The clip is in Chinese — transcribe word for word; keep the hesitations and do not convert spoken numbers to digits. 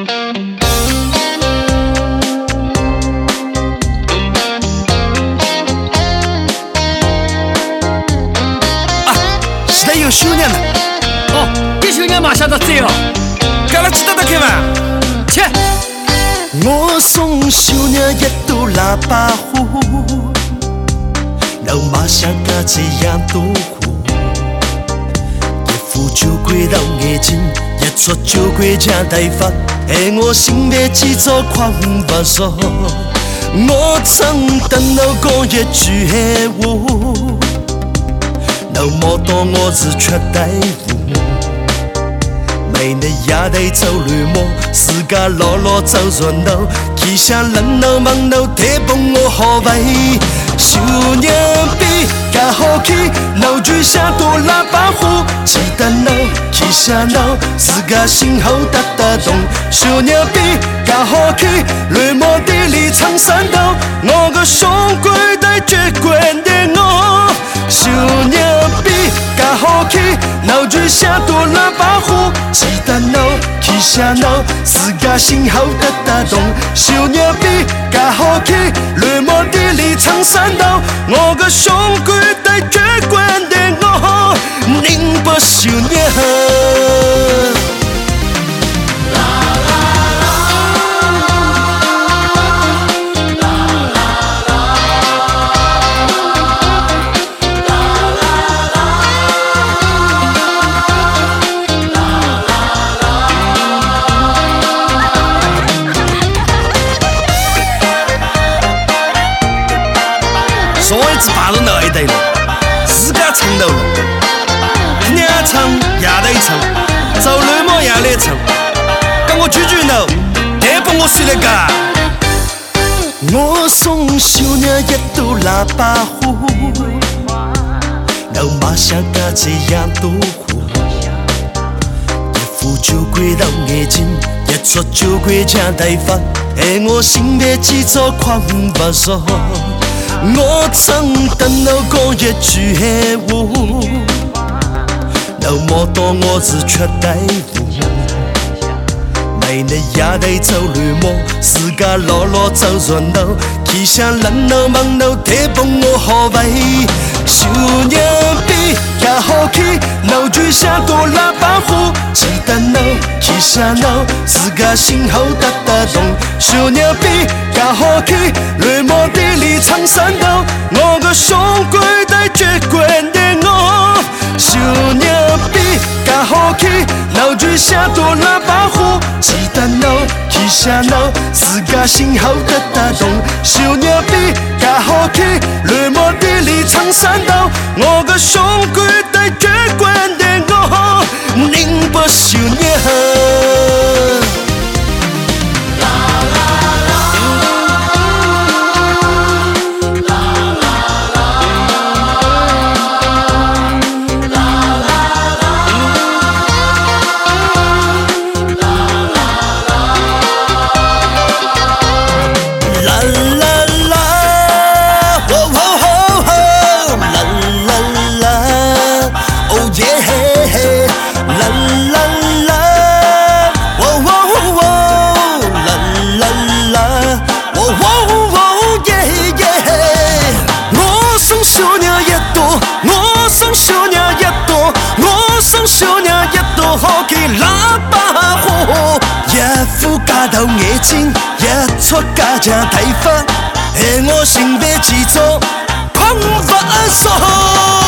有修娘的哦，有修娘马上到这哦， 干了几道的开嘛？ 切！ 我送修娘一朵喇叭胡，老马像个这样多胡，一副酒鬼到眼睛，一撮酒鬼将头发，害我心里几早狂不熟。我曾等侬讲一句闲话。都摸到我是缺大夫，每日夜头走乱摸，自家老老走热闹，气象冷闹忙闹，太帮我好喂。小娘逼噶好看，闹就像朵喇叭花，记得闹，气象闹，自家心后哒哒动。小娘逼噶好看，乱毛地里唱山道，我个兄鬼带绝关的我。小娘逼噶好看，闹就像朵喇叭花，记得闹，气象闹，自家心后哒哒动。小娘逼噶好看，乱毛地里唱山道，我个兄鬼带绝关的我，宁波小娘。 上一次排到那一队了，自家唱到了，娘唱夜头唱，走乱毛夜来唱，跟我句句闹，太帮我睡了噶。 我送小娘一朵喇叭花，老马像个这样多花，一副酒鬼到眼睛，一撮酒鬼将头发，害我心里几早狂不熟。我曾等侬讲一句闲话，侬摸到我是缺大夫，每日夜头走乱摸，自家老老走热闹，气象冷闹忙闹，太帮我好喂。小娘逼噶好看，闹就像朵喇叭花，记得闹，气象闹，自家心后哒哒动。小娘逼噶好看，乱毛地里唱山道，我个兄鬼带绝关的我。小娘逼噶好看，闹就像朵喇叭花，记得闹，气象闹，自家心后哒哒动。小娘逼噶好看，乱毛地里唱山道，我个兄鬼带绝关的我，宁波小娘。好看喇叭花，一副假头眼睛，一撮假长头发，害我心烦气躁，困不熟。